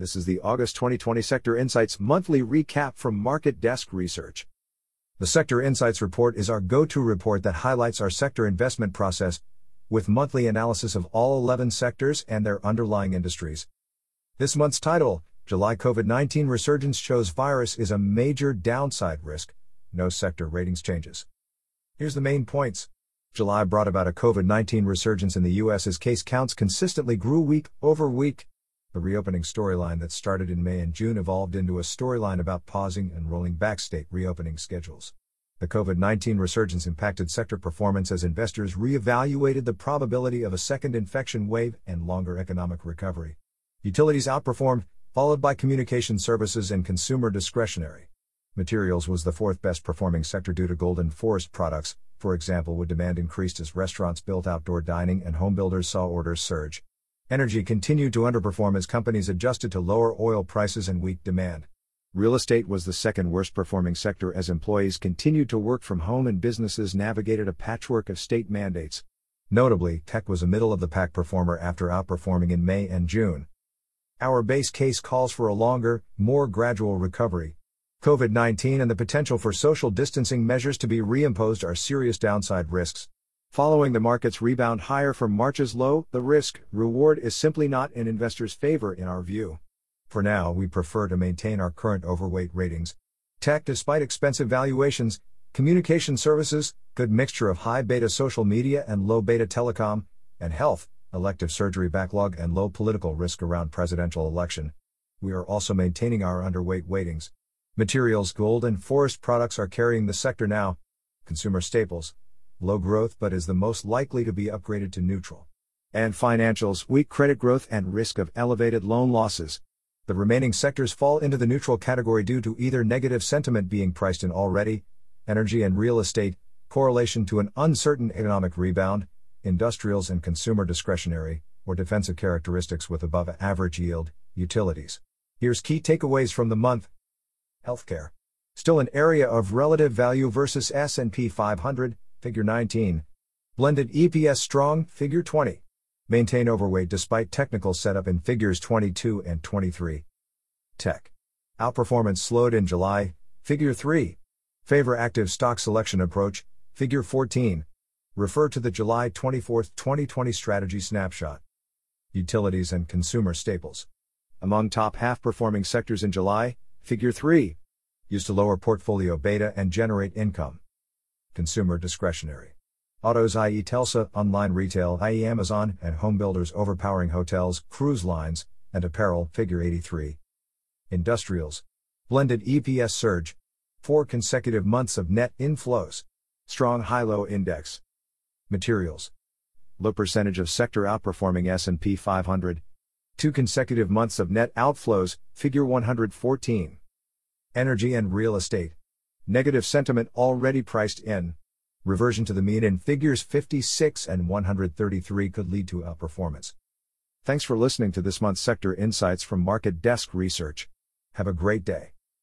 This is the August 2020 Sector Insights monthly recap from Market Desk Research. The Sector Insights report is our go-to report that highlights our sector investment process, with monthly analysis of all 11 sectors and their underlying industries. This month's title, July COVID-19 Resurgence Shows Virus is a Major Downside Risk. No sector ratings changes. Here's the main points. July brought about a COVID-19 resurgence in the U.S. as case counts consistently grew week over week. The reopening storyline that started in May and June evolved into a storyline about pausing and rolling back state reopening schedules. The COVID-19 resurgence impacted sector performance as investors re-evaluated the probability of a second infection wave and longer economic recovery. Utilities outperformed, followed by communication services and consumer discretionary. Materials was the fourth best performing sector due to gold and forest products, for example, wood demand increased as restaurants built outdoor dining and home builders saw orders surge. Energy continued to underperform as companies adjusted to lower oil prices and weak demand. Real estate was the second worst performing sector as employees continued to work from home and businesses navigated a patchwork of state mandates. Notably, tech was a middle-of-the-pack performer after outperforming in May and June. Our base case calls for a longer, more gradual recovery. COVID-19 and the potential for social distancing measures to be reimposed are serious downside risks. Following the market's rebound higher from March's low, the risk-reward is simply not in investors' favor in our view. For now, we prefer to maintain our current overweight ratings. Tech, despite expensive valuations, communication services, good mixture of high beta social media and low beta telecom, and health, elective surgery backlog and low political risk around presidential election. We are also maintaining our underweight weightings. Materials, gold and forest products are carrying the sector now. Consumer staples, low growth but is the most likely to be upgraded to neutral. And financials, weak credit growth and risk of elevated loan losses. The remaining sectors fall into the neutral category due to either negative sentiment being priced in already, energy and real estate, correlation to an uncertain economic rebound, industrials and consumer discretionary, or defensive characteristics with above average yield, utilities. Here's key takeaways from the month. Healthcare. Still an area of relative value versus S&P 500, Figure 19. Blended EPS strong, Figure 20. Maintain overweight despite technical setup in Figures 22 and 23. Tech. Outperformance slowed in July, Figure 3. Favor active stock selection approach, Figure 14. Refer to the July 24, 2020 strategy snapshot. Utilities and consumer staples. Among top half-performing sectors in July, Figure 3. Used to lower portfolio beta and generate income. Consumer discretionary. Autos i.e. Telsa, online retail i.e. Amazon and home builders overpowering hotels, cruise lines, and apparel, Figure 83. Industrials. Blended EPS surge. 4 consecutive months of net inflows. Strong high-low index. Materials. Low percentage of sector outperforming S&P 500. 2 consecutive months of net outflows, Figure 114. Energy and real estate. Negative sentiment already priced in. Reversion to the mean in Figures 56 and 133 could lead to outperformance. Thanks for listening to this month's Sector Insights from Market Desk Research. Have a great day.